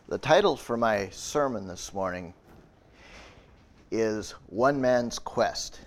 The title for my sermon this morning is One Man's Quest.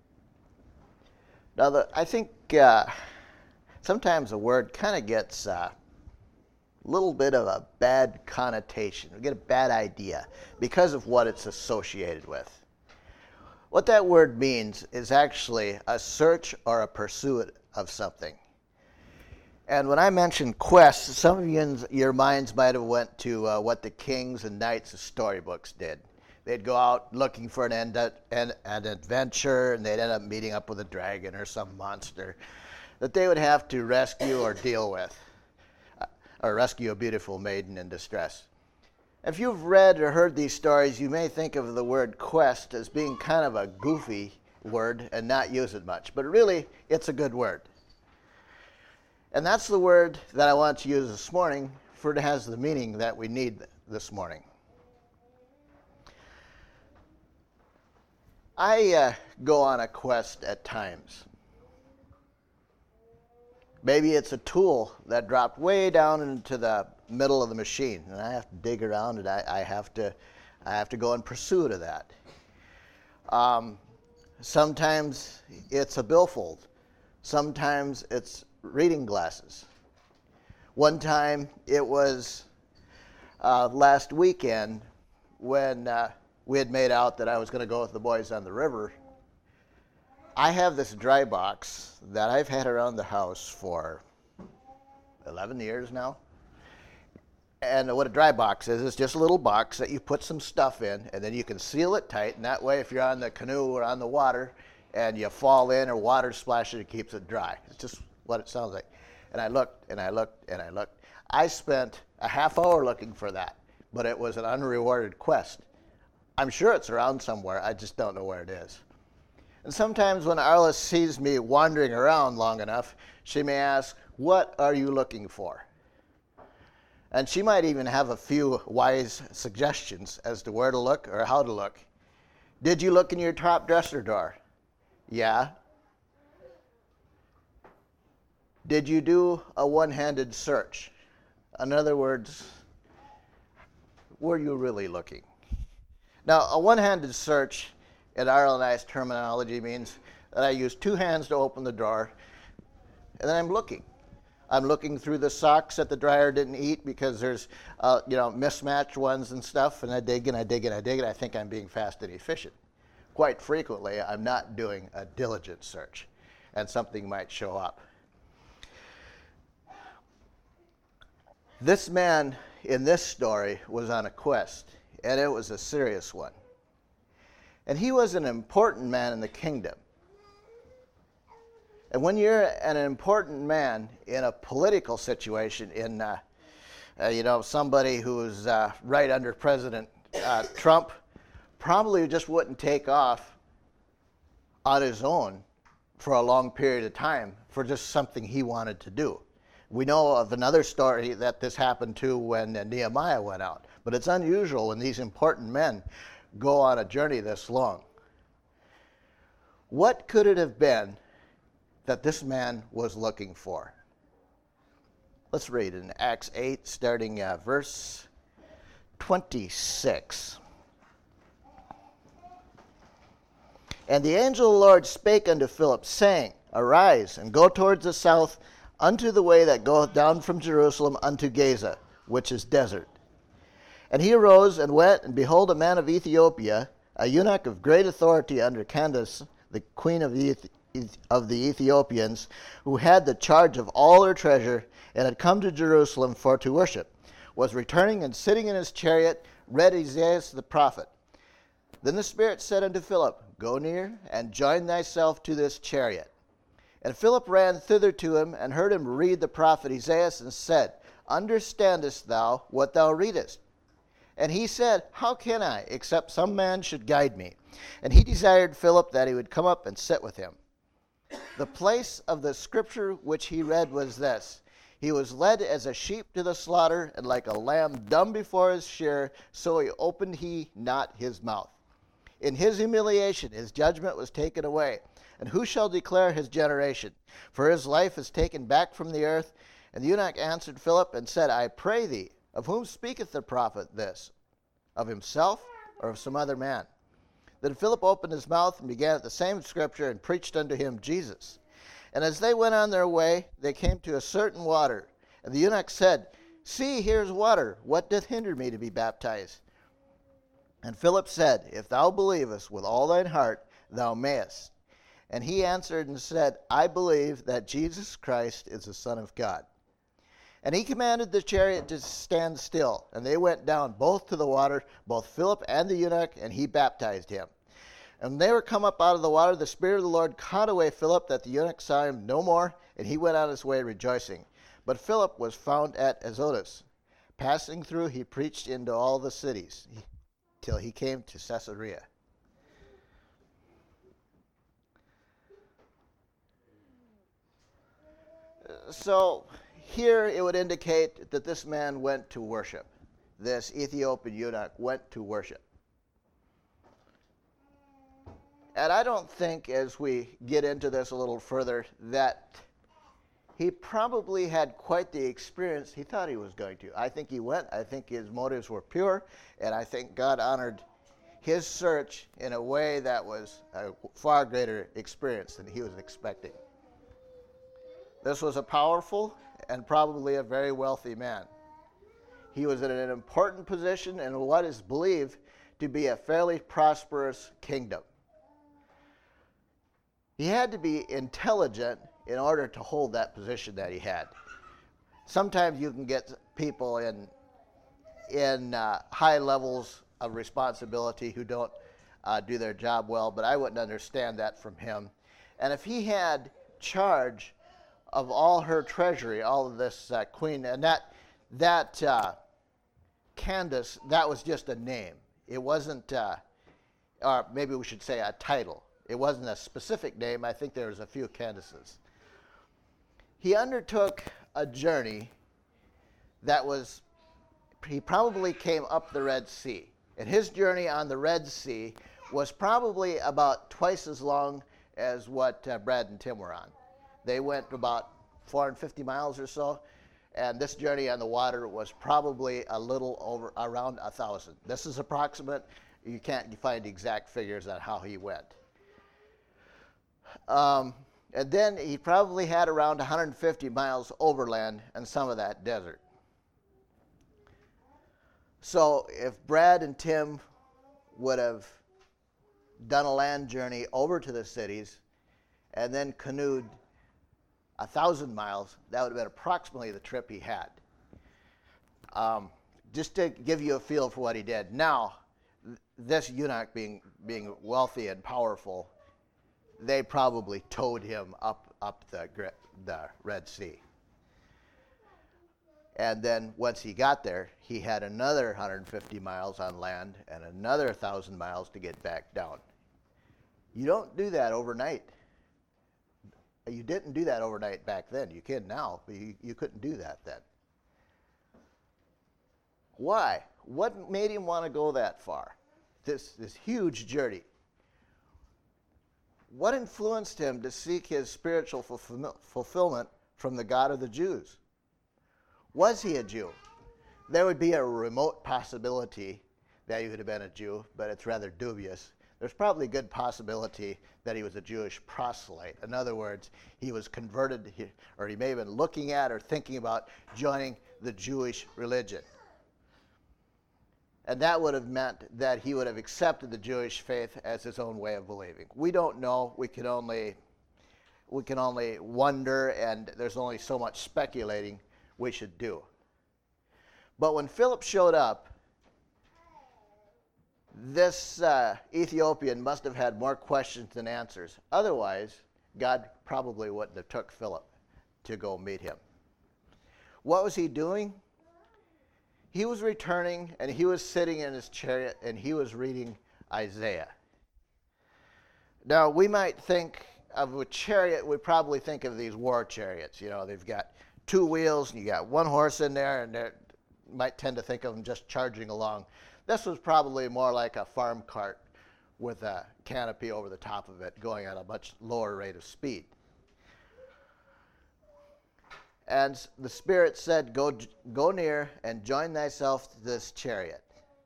Now, I think sometimes a word kind of gets a little bit of a bad connotation. We get a bad idea because of what it's associated with. What that word means is actually a search or a pursuit of something. And when I mentioned quest, some of you in your minds might have went to what the kings and knights of storybooks did. They'd go out looking for an adventure, and they'd end up meeting up with a dragon or some monster that they would have to rescue or deal with, or rescue a beautiful maiden in distress. If you've read or heard these stories, you may think of the word quest as being kind of a goofy word and not use it much, but really it's a good word. And that's the word that I want to use this morning, for it has the meaning that we need this morning. I go on a quest at times. Maybe it's a tool that dropped way down into the middle of the machine, and I have to dig around, and I have to go in pursuit of that. Sometimes it's a billfold. Sometimes it's reading glasses. One time it was last weekend when we had made out that I was going to go with the boys on the river. I have this dry box that I've had around the house for 11 years now. And what a dry box is, it's just a little box that you put some stuff in, and then you can seal it tight, and that way if you're on the canoe or on the water and you fall in or water splashes, it keeps it dry. It's just what it sounds like. And I looked and I looked and I looked. I spent a half hour looking for that, but it was an unrewarded quest. I'm sure it's around somewhere, I just don't know where it is. And sometimes when Arla sees me wandering around long enough, she may ask, "What are you looking for?" And she might even have a few wise suggestions as to where to look or how to look. "Did you look in your top dresser drawer?" "Yeah." "Did you do a one-handed search?" In other words, were you really looking? Now, a one-handed search in Arla and I's terminology means that I use two hands to open the drawer, and then I'm looking. I'm looking through the socks that the dryer didn't eat because there's mismatched ones and stuff, and I dig and I dig and I dig, and I think I'm being fast and efficient. Quite frequently, I'm not doing a diligent search, and something might show up. This man in this story was on a quest, and it was a serious one. And he was an important man in the kingdom. And when you're an important man in a political situation, in somebody who's right under President Trump, probably just wouldn't take off on his own for a long period of time for just something he wanted to do. We know of another story that this happened to when Nehemiah went out, but it's unusual when these important men go on a journey this long. What could it have been that this man was looking for? Let's read in Acts 8, starting verse 26. "And the angel of the Lord spake unto Philip, saying, Arise, and go towards the south, unto the way that goeth down from Jerusalem unto Gaza, which is desert. And he arose and went, and behold, a man of Ethiopia, a eunuch of great authority under Candace, the queen of the Ethiopians, who had the charge of all her treasure, and had come to Jerusalem for to worship, was returning and sitting in his chariot, read Isaiah the prophet. Then the Spirit said unto Philip, Go near, and join thyself to this chariot. And Philip ran thither to him, and heard him read the prophet Isaiah, and said, Understandest thou what thou readest? And he said, How can I, except some man should guide me? And he desired Philip that he would come up and sit with him. The place of the scripture which he read was this: He was led as a sheep to the slaughter, and like a lamb dumb before his shearer, so he opened he not his mouth. In his humiliation his judgment was taken away. And who shall declare his generation? For his life is taken back from the earth. And the eunuch answered Philip and said, I pray thee, Of whom speaketh the prophet this? Of himself or of some other man? Then Philip opened his mouth and began at the same scripture and preached unto him Jesus. And as they went on their way, they came to a certain water. And the eunuch said, See, here's water. What doth hinder me to be baptized? And Philip said, If thou believest with all thine heart, thou mayest. And he answered and said, I believe that Jesus Christ is the Son of God. And he commanded the chariot to stand still. And they went down both to the water, both Philip and the eunuch, and he baptized him. And when they were come up out of the water, the Spirit of the Lord caught away Philip, that the eunuch saw him no more, and he went on his way rejoicing. But Philip was found at Azotus. Passing through, he preached into all the cities, till he came to Caesarea. So here it would indicate that this man went to worship. This Ethiopian eunuch went to worship. And I don't think, as we get into this a little further, that he probably had quite the experience he thought he was going to. I think he went. I think his motives were pure. And I think God honored his search in a way that was a far greater experience than he was expecting. This was a powerful and probably a very wealthy man. He was in an important position in what is believed to be a fairly prosperous kingdom. He had to be intelligent in order to hold that position that he had. Sometimes you can get people in high levels of responsibility who don't do their job well, but I wouldn't understand that from him. And if he had charge of all her treasury, all of this queen, and that Candace, that was just a name. It wasn't, or maybe we should say a title. It wasn't a specific name. I think there was a few Candaces. He undertook a journey that was, he probably came up the Red Sea. And his journey on the Red Sea was probably about twice as long as what Brad and Tim were on. They went about 450 miles or so, and this journey on the water was probably a little over, around 1,000. This is approximate. You can't find exact figures on how he went. And then he probably had around 150 miles overland and some of that desert. So if Brad and Tim would have done a land journey over to the cities and then canoed 1,000 miles, that would have been approximately the trip he had. Just to give you a feel for what he did. Now, this eunuch being wealthy and powerful, they probably towed him up the Red Sea. And then once he got there, he had another 150 miles on land and another 1,000 miles to get back down. You don't do that overnight. You didn't do that overnight back then. You can now, but you couldn't do that then. Why? What made him want to go that far? This huge journey. What influenced him to seek his spiritual fulfillment from the God of the Jews? Was he a Jew? There would be a remote possibility that he would have been a Jew, but it's rather dubious. There's probably a good possibility that he was a Jewish proselyte. In other words, he was converted, or he may have been looking at or thinking about joining the Jewish religion. And that would have meant that he would have accepted the Jewish faith as his own way of believing. We don't know. We can only wonder, and there's only so much speculating we should do. But when Philip showed up, this Ethiopian must have had more questions than answers. Otherwise, God probably wouldn't have took Philip to go meet him. What was he doing? He was returning, and he was sitting in his chariot, and he was reading Isaiah. Now, we might think of a chariot, we probably think of these war chariots. You know, they've got two wheels, and you got one horse in there, and you might tend to think of them just charging along. This was probably more like a farm cart with a canopy over the top of it, going at a much lower rate of speed. And the Spirit said, go near and join thyself to this chariot.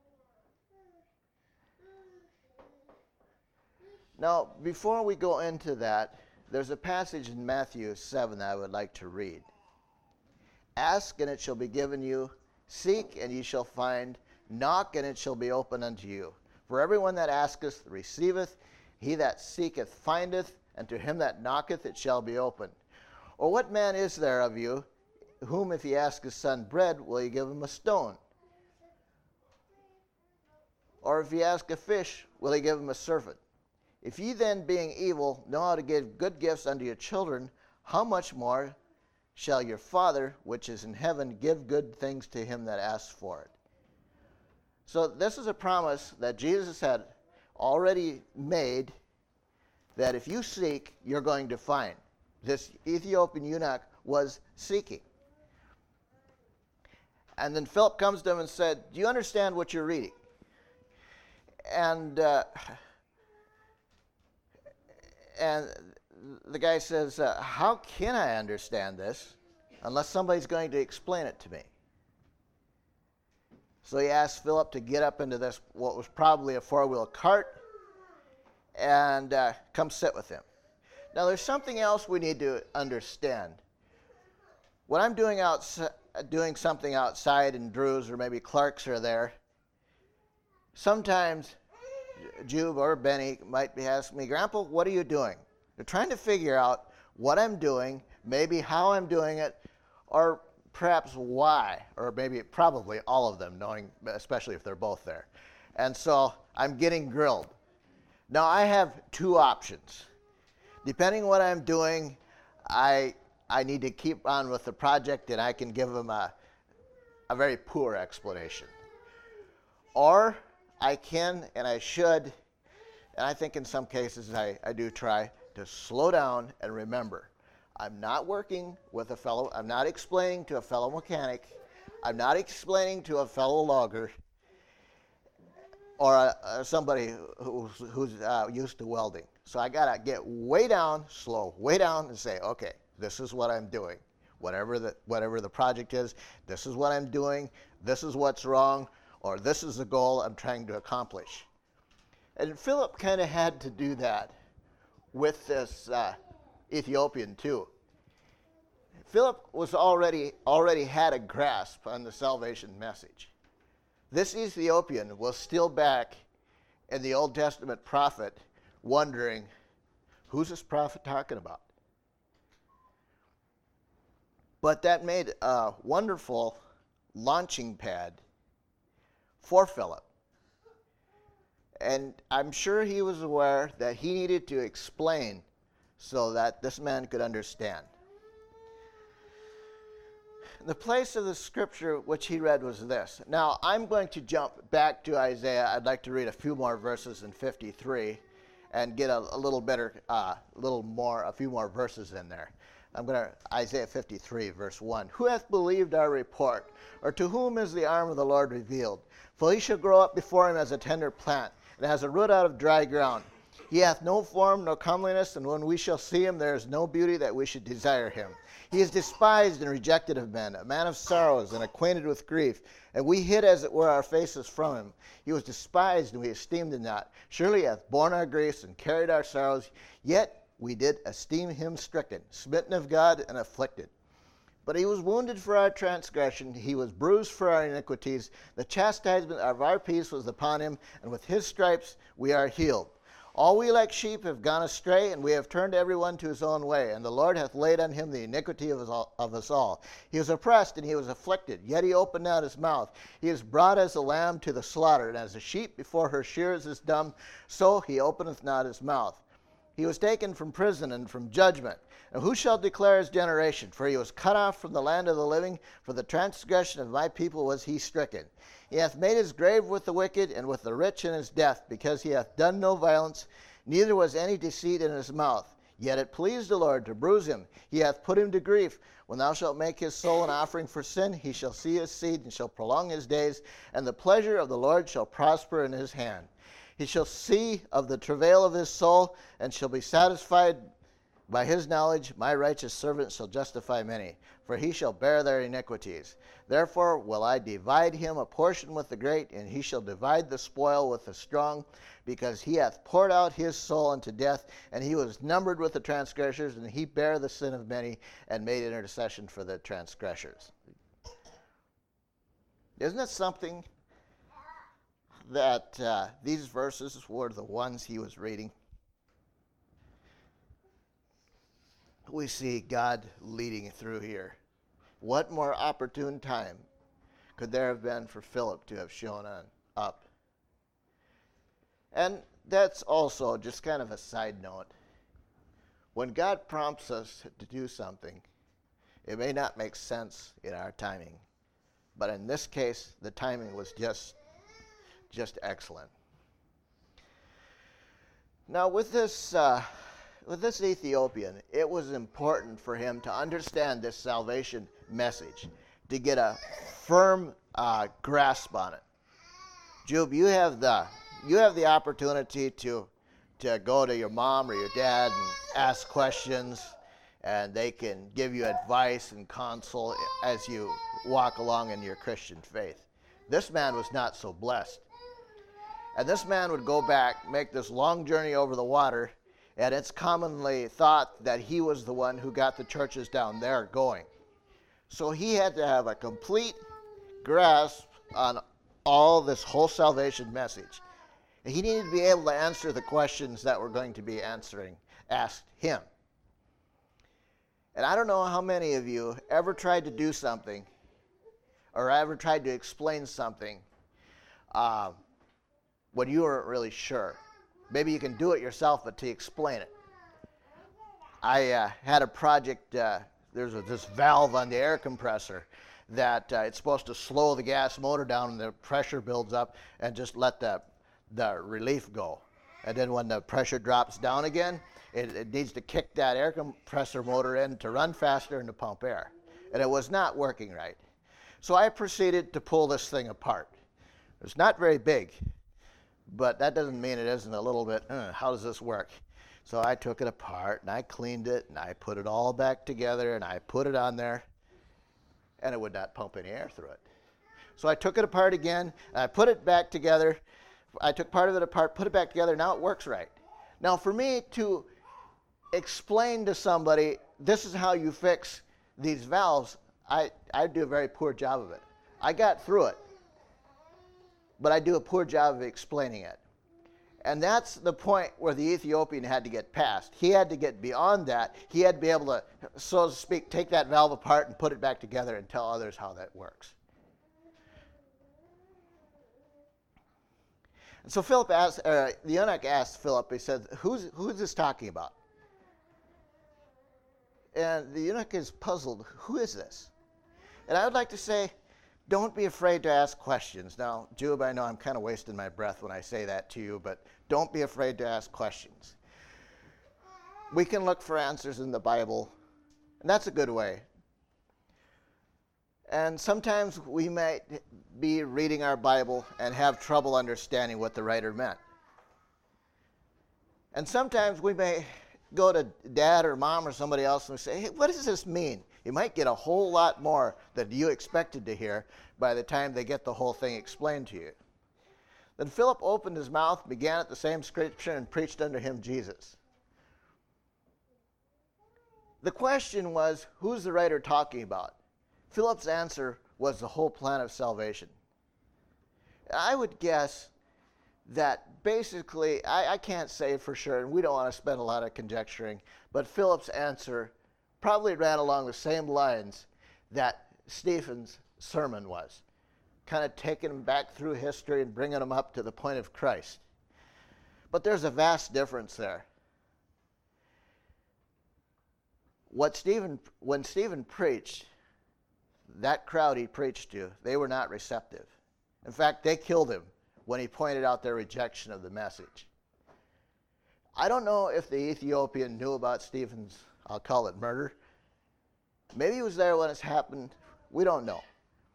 Now, before we go into that, there's a passage in Matthew 7 that I would like to read. Ask, and it shall be given you. Seek, and ye shall find. Knock, and it shall be opened unto you. For everyone that asketh receiveth, he that seeketh findeth, and to him that knocketh it shall be opened. Or what man is there of you, whom if he ask his son bread, will he give him a stone? Or if he ask a fish, will he give him a serpent? If ye then, being evil, know how to give good gifts unto your children, how much more shall your Father, which is in heaven, give good things to him that asks for it? So this is a promise that Jesus had already made, that if you seek, you're going to find. This Ethiopian eunuch was seeking. And then Philip comes to him and said, do you understand what you're reading? And the guy says, how can I understand this unless somebody's going to explain it to me? So he asked Philip to get up into this, what was probably a four-wheel cart, and come sit with him. Now there's something else we need to understand. When I'm doing something outside and Drew's or maybe Clark's are there, sometimes Jube or Benny might be asking me, Grandpa, what are you doing? They're trying to figure out what I'm doing, maybe how I'm doing it, or perhaps why, or maybe probably all of them, knowing, especially if they're both there. And so I'm getting grilled. Now I have two options. Depending on what I'm doing, I need to keep on with the project and I can give them a very poor explanation. Or I can and I should, and I think in some cases I do try to slow down and remember. I'm not working with a fellow, I'm not explaining to a fellow mechanic, I'm not explaining to a fellow logger, or somebody who's used to welding. So I gotta get way down, slow way down, and say, okay, this is what I'm doing. Whatever the project is, this is what I'm doing, this is what's wrong, or this is the goal I'm trying to accomplish. And Philip kind of had to do that with this Ethiopian too. Philip was already had a grasp on the salvation message. This Ethiopian was still back in the Old Testament prophet wondering, who's this prophet talking about? But that made a wonderful launching pad for Philip. And I'm sure he was aware that he needed to explain so that this man could understand. The place of the scripture which he read was this. Now, I'm going to jump back to Isaiah. I'd like to read a few more verses in 53 and get a few more verses in there. I'm going to, Isaiah 53, verse 1. Who hath believed our report? Or to whom is the arm of the Lord revealed? For he shall grow up before him as a tender plant, and as a root out of dry ground. He hath no form, nor comeliness, and when we shall see him, there is no beauty that we should desire him. He is despised and rejected of men, a man of sorrows and acquainted with grief. And we hid as it were our faces from him. He was despised, and we esteemed him not. Surely he hath borne our griefs and carried our sorrows, yet we did esteem him stricken, smitten of God, and afflicted. But he was wounded for our transgression, he was bruised for our iniquities. The chastisement of our peace was upon him, and with his stripes we are healed. All we like sheep have gone astray, and we have turned every one to his own way. And the Lord hath laid on him the iniquity of us all. He was oppressed, and he was afflicted, yet he opened not his mouth. He is brought as a lamb to the slaughter, and as a sheep before her shearers is dumb, so he openeth not his mouth. He was taken from prison and from judgment. And who shall declare his generation? For he was cut off from the land of the living. For the transgression of my people was he stricken. He hath made his grave with the wicked, and with the rich in his death, because he hath done no violence, neither was any deceit in his mouth. Yet it pleased the Lord to bruise him. He hath put him to grief. When thou shalt make his soul an offering for sin, he shall see his seed, and shall prolong his days, and the pleasure of the Lord shall prosper in his hand. He shall see of the travail of his soul, and shall be satisfied By his knowledge my righteous servant shall justify many, for he shall bear their iniquities. Therefore will I divide him a portion with the great, and he shall divide the spoil with the strong, because he hath poured out his soul unto death, and he was numbered with the transgressors, and he bare the sin of many, and made intercession for the transgressors. Isn't it something that these verses were the ones he was reading? We see God leading through here. What more opportune time could there have been for Philip to have shown up? And that's also just kind of a side note. When God prompts us to do something, it may not make sense in our timing. But in this case, the timing was just excellent. Now with this Ethiopian, it was important for him to understand this salvation message, to get a firm grasp on it. Jube, you have the opportunity to go to your mom or your dad and ask questions, and they can give you advice and counsel as you walk along in your Christian faith. This man was not so blessed. And this man would go back, make this long journey over the water, and it's commonly thought that he was the one who got the churches down there going. So he had to have a complete grasp on all this whole salvation message. He needed to be able to answer the questions that were going to be asked him. And I don't know how many of you ever tried to do something or ever tried to explain something when you weren't really sure. Maybe you can do it yourself, but to explain it. I had a project, there's this valve on the air compressor that it's supposed to slow the gas motor down and the pressure builds up and just let the relief go. And then when the pressure drops down again, it needs to kick that air compressor motor in to run faster and to pump air. And it was not working right. So I proceeded to pull this thing apart. It's not very big, but that doesn't mean it isn't a little bit, how does this work? So I took it apart and I cleaned it and I put it all back together and I put it on there, and it would not pump any air through it. So I took it apart again and I put it back together. I took part of it apart, put it back together, now it works right. Now for me to explain to somebody, this is how you fix these valves, I do a very poor job of it. I got through it, but I do a poor job of explaining it. And that's the point where the Ethiopian had to get past. He had to get beyond that. He had to be able to, so to speak, take that valve apart and put it back together and tell others how that works. And so Philip asked, the eunuch asked Philip, he said, who's this talking about? And the eunuch is puzzled, who is this? And I would like to say, don't be afraid to ask questions. Now, Jube, I know I'm kind of wasting my breath when I say that to you, but don't be afraid to ask questions. We can look for answers in the Bible, and that's a good way. And sometimes we might be reading our Bible and have trouble understanding what the writer meant. And sometimes we may go to dad or mom or somebody else and say, hey, what does this mean? You might get a whole lot more than you expected to hear by the time they get the whole thing explained to you. Then Philip opened his mouth, began at the same scripture, and preached unto him Jesus. The question was, who's the writer talking about? Philip's answer was the whole plan of salvation. I would guess that basically, I can't say for sure, and we don't want to spend a lot of conjecturing, but Philip's answer probably ran along the same lines that Stephen's sermon was, kind of taking him back through history and bringing him up to the point of Christ. But there's a vast difference there. When Stephen preached, that crowd he preached to, they were not receptive. In fact, they killed him when he pointed out their rejection of the message. I don't know if the Ethiopian knew about Stephen's, I'll call it murder. Maybe he was there when it happened. We don't know.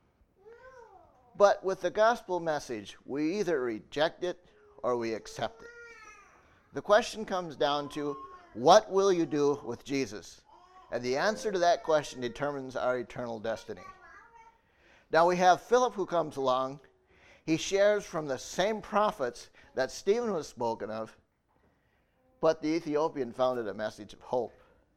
But with the gospel message, we either reject it or we accept it. The question comes down to, What will you do with Jesus? And the answer to that question determines our eternal destiny. Now we have Philip who comes along. He shares from the same prophets that Stephen was spoken of, but the Ethiopian found it a message of hope.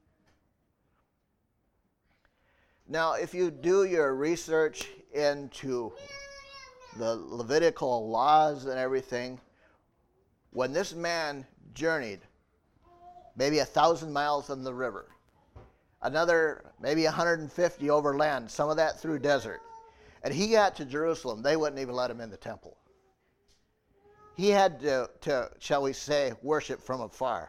Now, if you do your research into the Levitical laws and everything, when this man journeyed maybe 1,000 miles on the river, another maybe 150 over land, some of that through desert, and he got to Jerusalem, they wouldn't even let him in the temple. He had to, shall we say, worship from afar.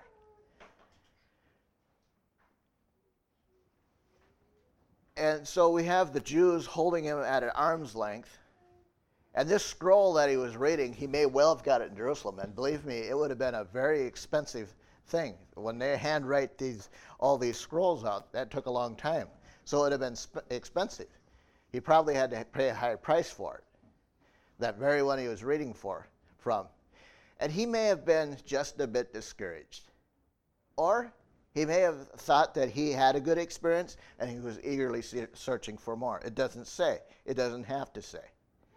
And so we have the Jews holding him at an arm's length. And this scroll that he was reading, he may well have got it in Jerusalem. And believe me, it would have been a very expensive thing. When they handwrite all these scrolls out, that took a long time. So it would have been expensive. He probably had to pay a high price for it. That very one he was reading from. And he may have been just a bit discouraged. Or he may have thought that he had a good experience and he was eagerly searching for more. It doesn't say. It doesn't have to say.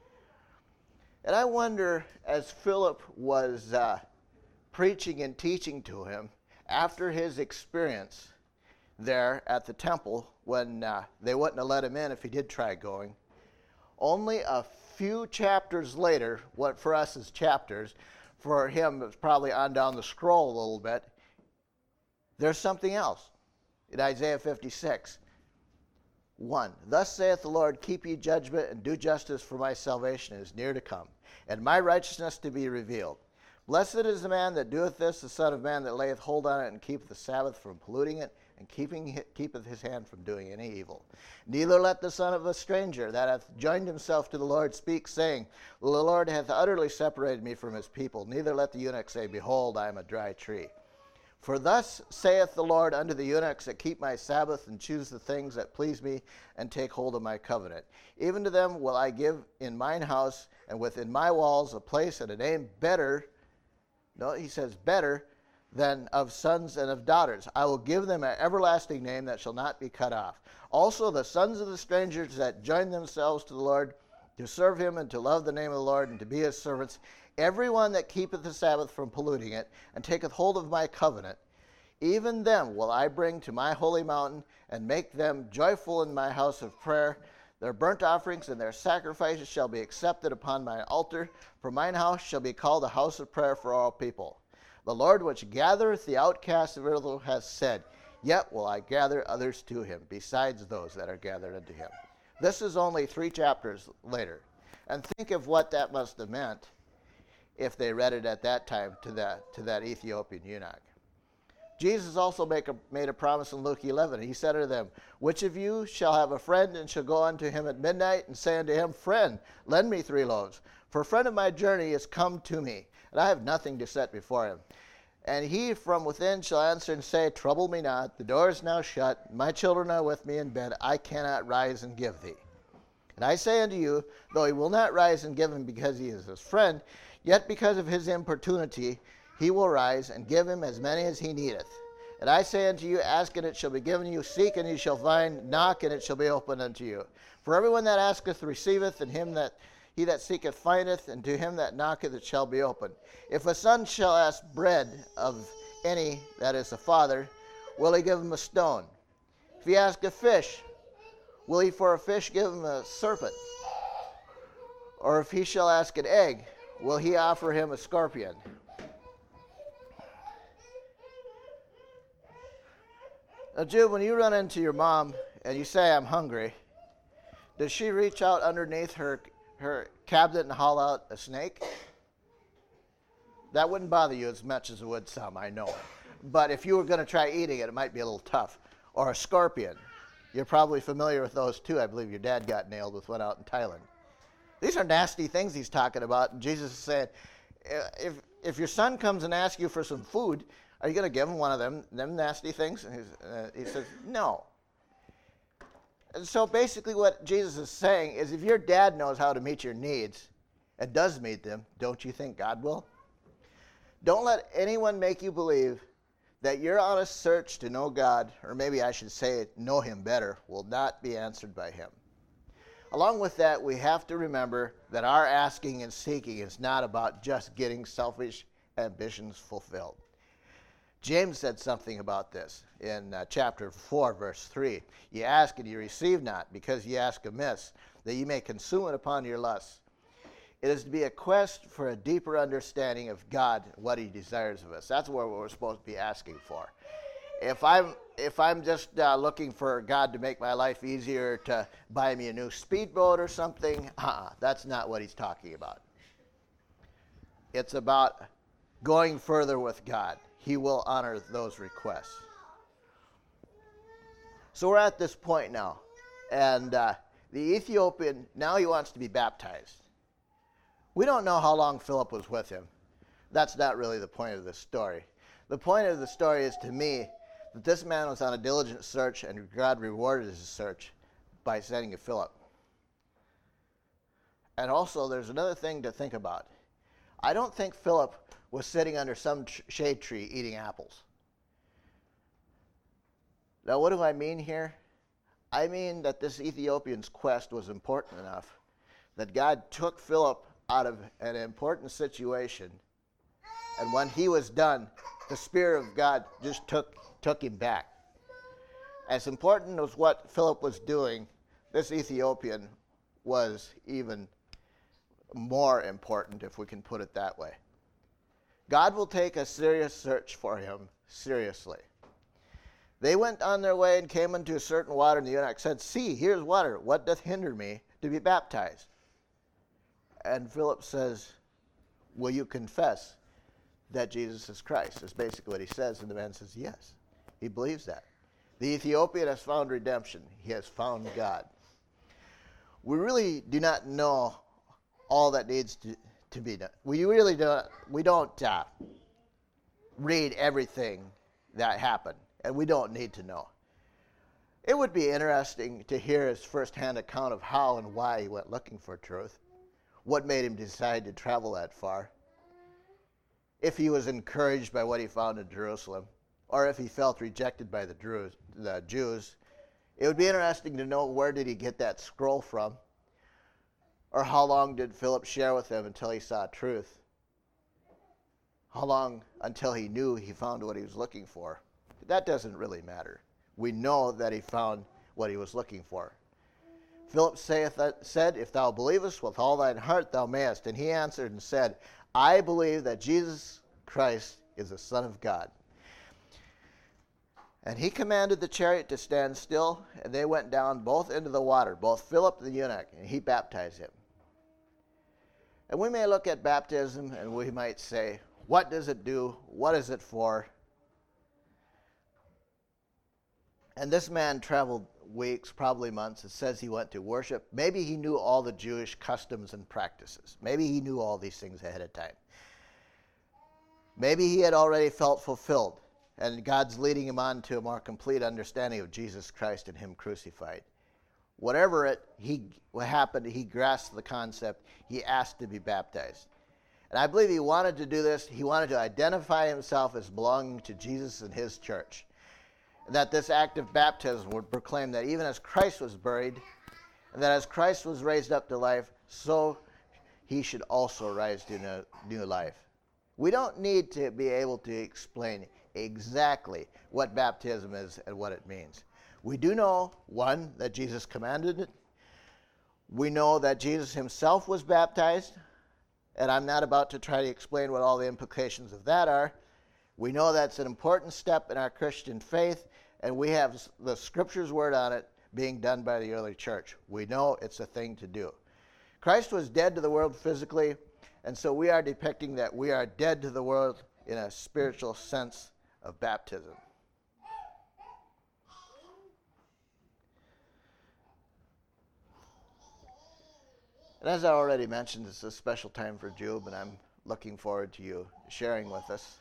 And I wonder, as Philip was preaching and teaching to him, after his experience there at the temple, when they wouldn't have let him in if he did try going, only a few chapters later, what for us is chapters, for him it's probably on down the scroll a little bit, there's something else. In Isaiah 56, 1, Thus saith the Lord, keep ye judgment and do justice, for my salvation is near to come, and my righteousness to be revealed. Blessed is the man that doeth this, the Son of Man that layeth hold on it, and keepeth the Sabbath from polluting it, and keepeth his hand from doing any evil. Neither let the son of a stranger that hath joined himself to the Lord speak, saying, The Lord hath utterly separated me from his people. Neither let the eunuch say, Behold, I am a dry tree. For thus saith the Lord unto the eunuchs that keep my Sabbath, and choose the things that please me, and take hold of my covenant. Even to them will I give in mine house, and within my walls a place and a name better, no, he says better, than of sons and of daughters. I will give them an everlasting name that shall not be cut off. Also the sons of the strangers that join themselves to the Lord, to serve him and to love the name of the Lord, and to be his servants, every one that keepeth the Sabbath from polluting it, and taketh hold of my covenant, even them will I bring to my holy mountain, and make them joyful in my house of prayer. Their burnt offerings and their sacrifices shall be accepted upon my altar, for mine house shall be called a house of prayer for all people. The Lord which gathereth the outcasts of Israel hath said, Yet will I gather others to him, besides those that are gathered unto him. This is only 3 chapters later. And think of what that must have meant if they read it at that time to that Ethiopian eunuch. Jesus also made a promise in Luke 11. He said unto them, Which of you shall have a friend, and shall go unto him at midnight, and say unto him, Friend, lend me 3 loaves, for a friend of my journey is come to me, and I have nothing to set before him. And he from within shall answer and say, Trouble me not, the door is now shut, my children are with me in bed, I cannot rise and give thee. And I say unto you, though he will not rise and give him because he is his friend, yet because of his importunity he will rise and give him as many as he needeth. And I say unto you, Ask and it shall be given you, seek and ye shall find, knock and it shall be opened unto you. For everyone that asketh receiveth, and he that seeketh findeth, and to him that knocketh it shall be opened. If a son shall ask bread of any that is a father, will he give him a stone? If he ask a fish, will he for a fish give him a serpent? Or if he shall ask an egg, will he offer him a scorpion? Now, Jude, when you run into your mom and you say, I'm hungry, does she reach out underneath her cabinet and haul out a snake? That wouldn't bother you as much as it would some, I know. But if you were going to try eating it, it might be a little tough. Or a scorpion. You're probably familiar with those too. I believe your dad got nailed with one out in Thailand. These are nasty things he's talking about. And Jesus is saying, if your son comes and asks you for some food, are you going to give him one of them nasty things? And he says, no. And so basically what Jesus is saying is, if your dad knows how to meet your needs and does meet them, don't you think God will? Don't let anyone make you believe that your honest search to know God, or maybe I should say know him better, will not be answered by him. Along with that, we have to remember that our asking and seeking is not about just getting selfish ambitions fulfilled. James said something about this in chapter 4, verse 3. You ask and you receive not, because you ask amiss, that you may consume it upon your lusts. It is to be a quest for a deeper understanding of God and what he desires of us. That's what we're supposed to be asking for. If I'm just looking for God to make my life easier, to buy me a new speedboat or something, that's not what he's talking about. It's about going further with God. He will honor those requests. So we're at this point now, and the Ethiopian, now he wants to be baptized. We don't know how long Philip was with him. That's not really the point of this story. The point of the story is, to me, that this man was on a diligent search, and God rewarded his search by sending to Philip. And also, there's another thing to think about. I don't think Philip was sitting under some shade tree eating apples. Now, what do I mean here? I mean that this Ethiopian's quest was important enough that God took Philip out of an important situation, and when he was done, the Spirit of God just took him back. As important as what Philip was doing, this Ethiopian was even more important, if we can put it that way. God will take a serious search for him seriously. They went on their way and came unto a certain water, and the eunuch said, See, here's water. What doth hinder me to be baptized? And Philip says, Will you confess that Jesus is Christ? That's basically what he says, and the man says, yes. He believes that. The Ethiopian has found redemption. He has found God. We really do not know all that needs to be done. We don't read everything that happened, and we don't need to know. It would be interesting to hear his firsthand account of how and why he went looking for truth, what made him decide to travel that far, if he was encouraged by what he found in Jerusalem, or if he felt rejected by the Jews. It would be interesting to know, where did he get that scroll from, or how long did Philip share with him until he saw truth? How long until he knew he found what he was looking for? That doesn't really matter. We know that he found what he was looking for. Philip said, If thou believest with all thine heart, thou mayest. And he answered and said, I believe that Jesus Christ is the Son of God. And he commanded the chariot to stand still, and they went down both into the water, both Philip and the eunuch, and he baptized him. And we may look at baptism and we might say, what does it do? What is it for? And this man traveled weeks, probably months. It says he went to worship. Maybe he knew all the Jewish customs and practices. Maybe he knew all these things ahead of time. Maybe he had already felt fulfilled, and God's leading him on to a more complete understanding of Jesus Christ and him crucified. Whatever what happened, he grasped the concept. He asked to be baptized. And I believe he wanted to do this. He wanted to identify himself as belonging to Jesus and his church. That this act of baptism would proclaim that even as Christ was buried, and that as Christ was raised up to life, so he should also rise to new life. We don't need to be able to explain exactly what baptism is and what it means. We do know, one, that Jesus commanded it. We know that Jesus himself was baptized, and I'm not about to try to explain what all the implications of that are. We know that's an important step in our Christian faith, and we have the Scripture's word on it being done by the early church. We know it's a thing to do. Christ was dead to the world physically, and so we are depicting that we are dead to the world in a spiritual sense of baptism. And as I already mentioned, it's a special time for Job, and I'm looking forward to you sharing with us.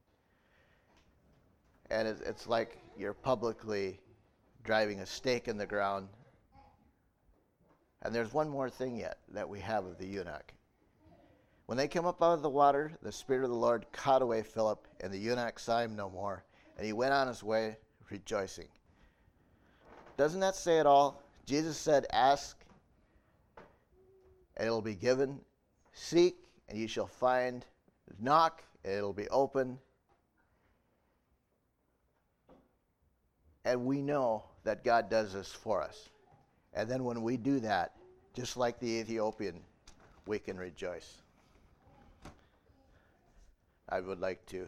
And it's like you're publicly driving a stake in the ground. And there's one more thing yet that we have of the eunuch. When they came up out of the water, the Spirit of the Lord caught away Philip, and the eunuch saw him no more, and he went on his way rejoicing. Doesn't that say it all? Jesus said, ask, and it'll be given. Seek, and you shall find. Knock, and it'll be open. And we know that God does this for us. And then when we do that, just like the Ethiopian, we can rejoice. I would like to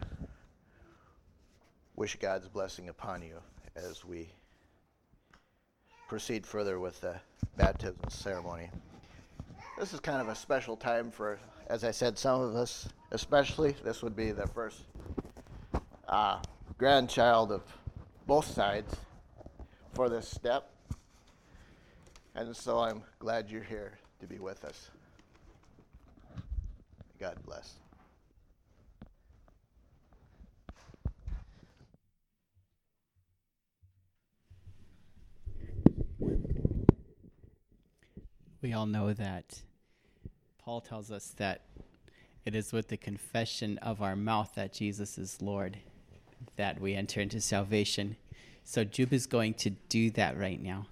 wish God's blessing upon you as we proceed further with the baptism ceremony. This is kind of a special time for, as I said, some of us especially. This would be the first grandchild of both sides for this step. And so I'm glad you're here to be with us. God bless. We all know that Paul tells us that it is with the confession of our mouth that Jesus is Lord that we enter into salvation. So Jube is going to do that right now.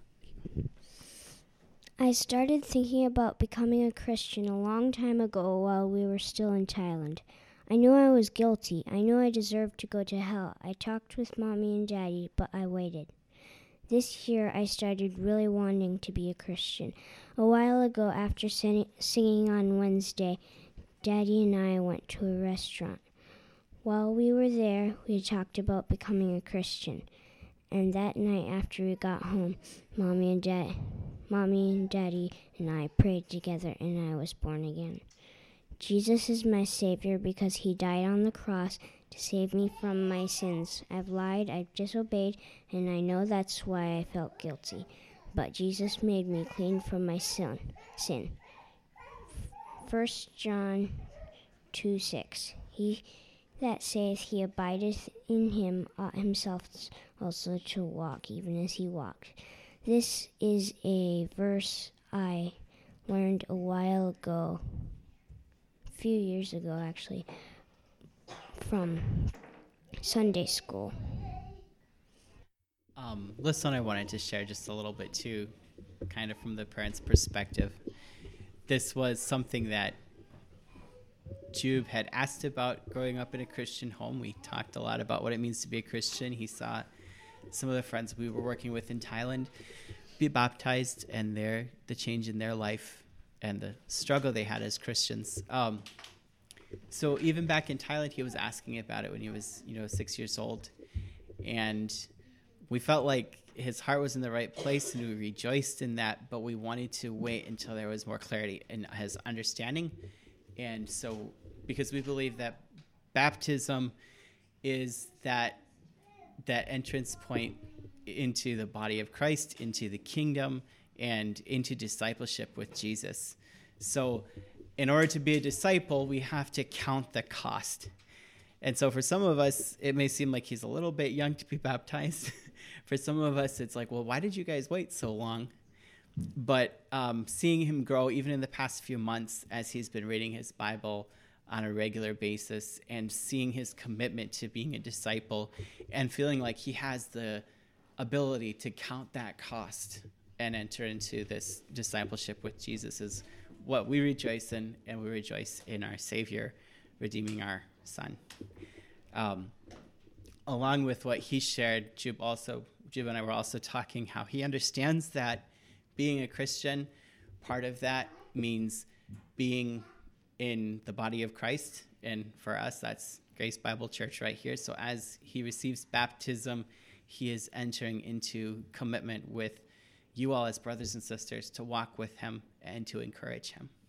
I started thinking about becoming a Christian a long time ago while we were still in Thailand. I knew I was guilty. I knew I deserved to go to hell. I talked with Mommy and Daddy, but I waited. This year, I started really wanting to be a Christian. A while ago, after singing on Wednesday, Daddy and I went to a restaurant. While we were there, we talked about becoming a Christian. And that night after we got home, Mommy and Daddy and I prayed together, and I was born again. Jesus is my Savior because he died on the cross to save me from my sins. I've lied, I've disobeyed, and I know that's why I felt guilty. But Jesus made me clean from my sin. 1 John 2:6. He that saith he abideth in him ought himself also to walk, even as he walked. This is a verse I learned a while ago, a few years ago actually, from Sunday school. Lisa and I wanted to share just a little bit too, kind of from the parents' perspective. This was something that Jube had asked about growing up in a Christian home. We talked a lot about what it means to be a Christian. He saw some of the friends we were working with in Thailand be baptized, and the change in their life and the struggle they had as Christians. So even back in Thailand, he was asking about it when he was 6 years old, and we felt like his heart was in the right place, and we rejoiced in that, but we wanted to wait until there was more clarity in his understanding. And so, because we believe that baptism is that entrance point into the body of Christ, into the kingdom, and into discipleship with Jesus. So in order to be a disciple, we have to count the cost. And so for some of us, it may seem like he's a little bit young to be baptized. For some of us, it's like, well, why did you guys wait so long? But seeing him grow, even in the past few months, as he's been reading his Bible on a regular basis and seeing his commitment to being a disciple and feeling like he has the ability to count that cost and enter into this discipleship with Jesus is what we rejoice in, and we rejoice in our Savior redeeming our son. Along with what he shared, Jube and I were also talking how he understands that being a Christian, part of that means being in the body of Christ. And for us, that's Grace Bible Church right here. So as he receives baptism, he is entering into commitment with you all as brothers and sisters to walk with him and to encourage him.